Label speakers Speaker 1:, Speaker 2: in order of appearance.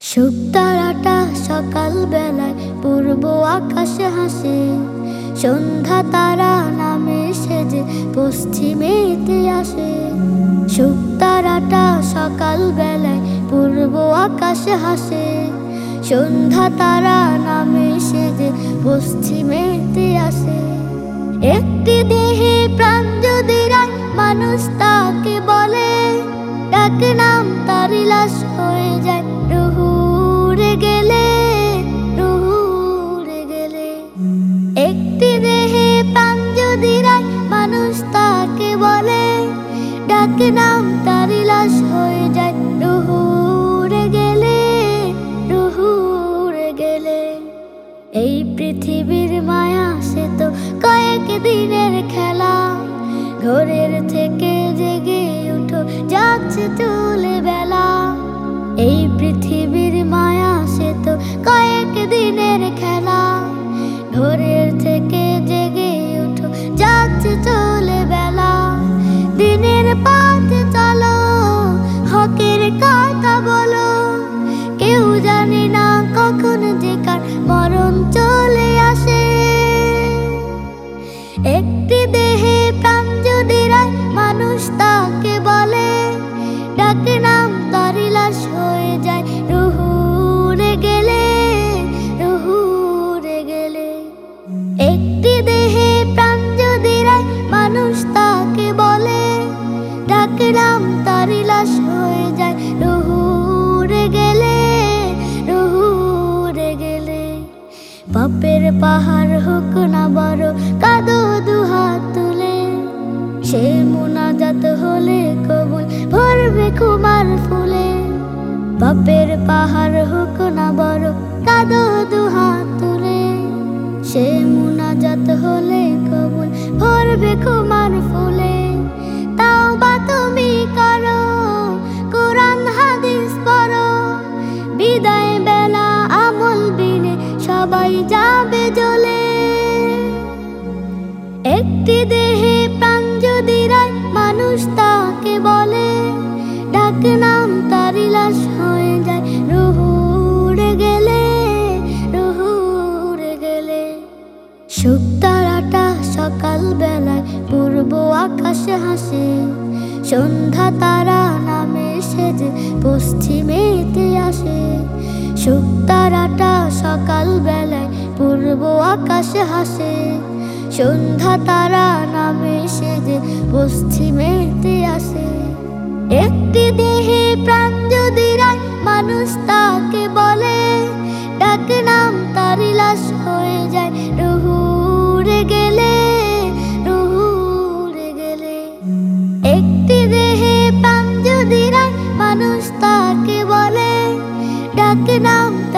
Speaker 1: শুকতারাটা সকাল বেলায় পূর্ব আকাশে হাসে, সন্ধ্যা তারা নামে সেজে পশ্চিমেতে আসে। শুকতারাটা সকাল বেলায় পূর্ব আকাশে হাসে, সন্ধ্যা তারা নামে সেজে পশ্চিমেতে আসে। একটি দেহে প্রাণ যদি রায় মানুষ তাকে বলে, ডাক নাম তার লাশ হয়ে যায় রুহ উড়ে গেলে, রুহ উড়ে গেলে। একটি দেহে প্রাণ যদি রায় মানুষ তাকে বলে, ডাক নাম তার লাশ হয়ে যায় রুহ উড়ে গেলে, রুহ উড়ে গেলে। এই পৃথিবীর মায়া সে তো কয়েক দিনের খেলা, ঘরের থেকে জেগে উঠো যাচ্ছে চলে বেলা। এই পৃথিবীর মায়া সে তো কয়েক দিনের খেলা, ঘরের থেকে জেগে উঠো যাচ্ছে চলে বেলা। দিনের পথে চলো, হকের কথা বলো, কেউ জানে না কখন যে কার মরণ চলে আসে। একটি দেহে প্রাণ যদি রায় মানুষ তাকে বলে, ডাক নাম তার লাশ হয়ে যায় রুহ উড়ে গেলে, রুহ উড়ে গেলে। একটি দেহে প্রাণ যদি রায় মানুষ তাকে বলে, ডাক নাম তার লাশ হয়ে যায় রুহ উড়ে গেলে, রুহ উড়ে গেলে। পাপের পাহাড় হোক না বড়, কাঁদো দুহাত তুলে, সে মুনাজাত হলে কবুল ভরবে কুমার ফুলে। পাপের পাহাড় হোক না বড়, কাঁদো দুহাত তুলে, সে মুনাজাত হলে কবুল ভরবে কুমার ফুলে। তাওবা তুমি করো, কোরআন হাদিস পড়ো, বিদায় বেলা আমল বিনে সবাই যাবে জ্বলে। একটি দেহে প্রাণ যদি রায় মানুষ তাকে বলে, ডাক নাম তার লাশ হয়ে যায় রুহ উড়ে গেলে, রুহ উড়ে গেলে। শুকতারাটা সকাল বেলায় পূর্ব আকাশে হাসে, সন্ধ্যা তারা নামে সেজে পশ্চিমেতে আসে। শুকতারাটা সকাল বেলায় পূর্ব আকাশে হাসে, সন্ধ্যা তারা নামে সেজে পশ্চিমেতে আসে। একটি দেহে প্রাণ যদি রায় মানুষ তাকে বলে, ডাক নাম তার লাশ হয়ে যায় রুহ উড়ে গেলে, রুহ উড়ে গেলে। একটি দেহে প্রাণ যদি রায় মানুষ তাকে বলে, ডাক নাম